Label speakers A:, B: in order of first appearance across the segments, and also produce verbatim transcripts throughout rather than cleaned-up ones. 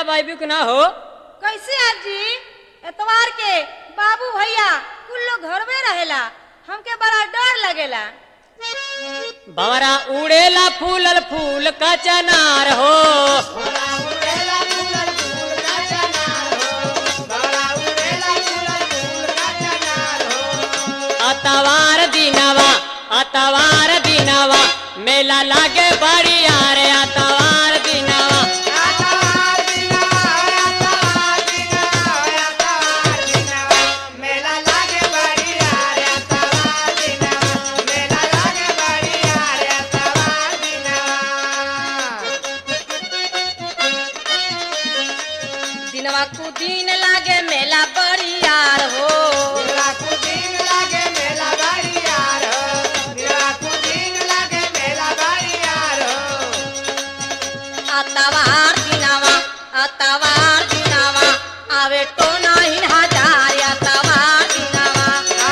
A: मेला बाइबू के ना हो।
B: कैसे आजी एतवार के बाबू भैया कुल लोग घर में रहेला, हमके बड़ा डर लगेला।
A: भंवरा उड़ेला फूलल फूल का चनार हो। अतवार दिनवा अतवार दिनवा मेला लागे बढ़िया रे। अतवार दिनवा
B: दिनवा को दिन लागे मेला बड़ियार हो। अतवार दिनवा अतवार दिनवा आवे तो नहीं हजार। अतवार दिनवा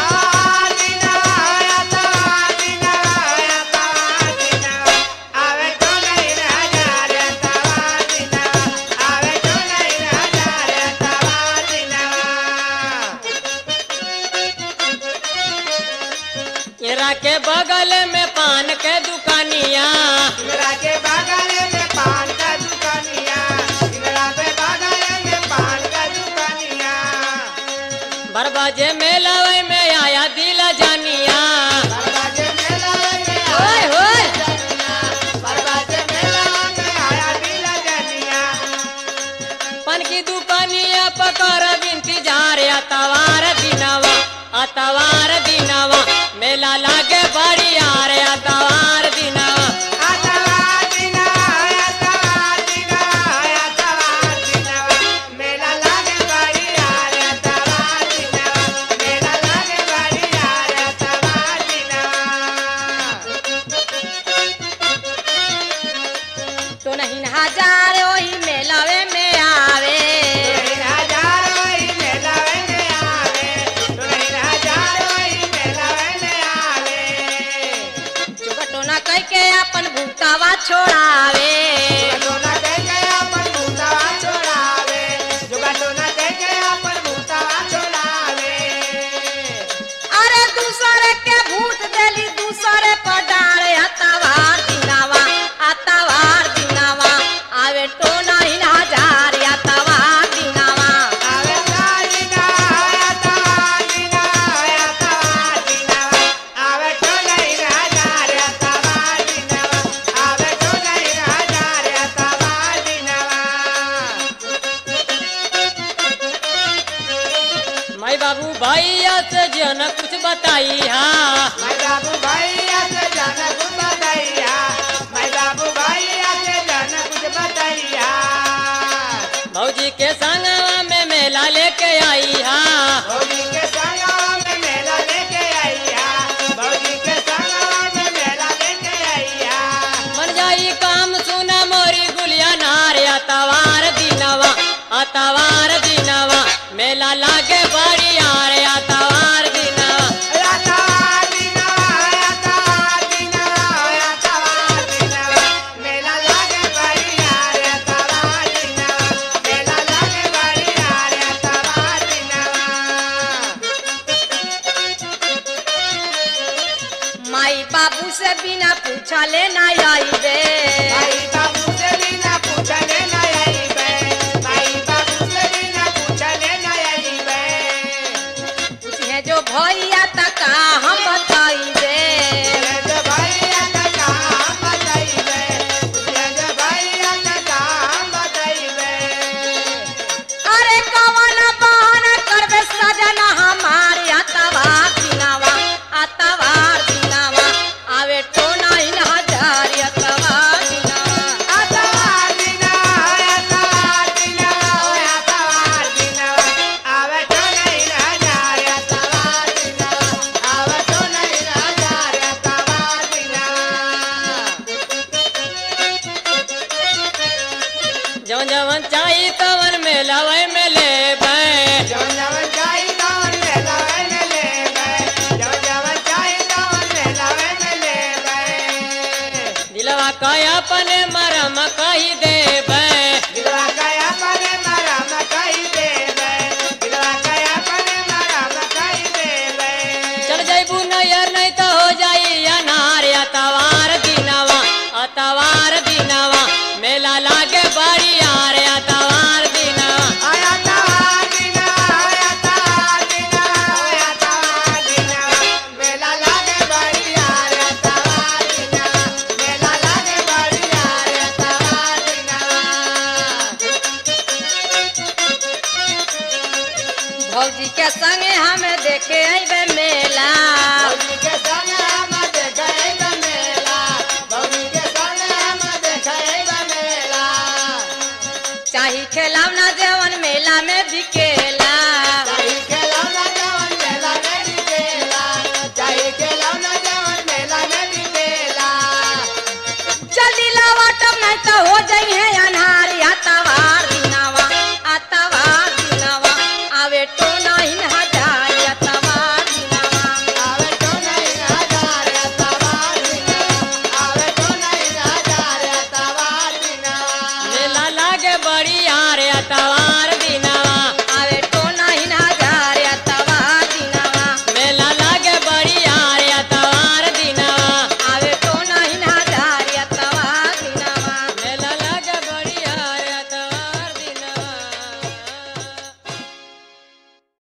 A: इरा के बगल में पान के दुकानिया। बरबाजे मेला में आया दिल जानिया।
B: होय होय
A: पान की दुकानिया पकर बिनती जा रे। अतवार दिनवा अतवार दिनवा मेला लागे बढ़िया रे। अतवार दिनवा
B: तो नहीं हजार वही मेलावे में आवे। जोगटोना कह के अपन भूतावा छोड़ावे। अरे दूसरे के भूत देली दूसरे पर डारे। अतवार दिनवा अतवार दिनवा आवे तो नहीं हजार। अतवार दिनवा
A: माई बाबू भैया से जन कुछ बताई हा। भौजी के संगवा में मेला लेके आई हा। मन जाई काम सुना मोरी गुलिया नारे। अतवार दिनवा अतवार दिनवा मेला लागे बढ़िया रे। अतवार दिनवा
B: माई बाबू से बिना पूछले ना आईबे। पूछे जो भैया तक हम बताइबे। अरे कवन बहाना करबे सजना हमारे। अतवार दिनवा अतवार दिनवा आवे तो नहीं हजार। अतवार दिनवा
A: जवन जवन चाही तवन मेला में ले दिलवा का अपने मरम कही दे।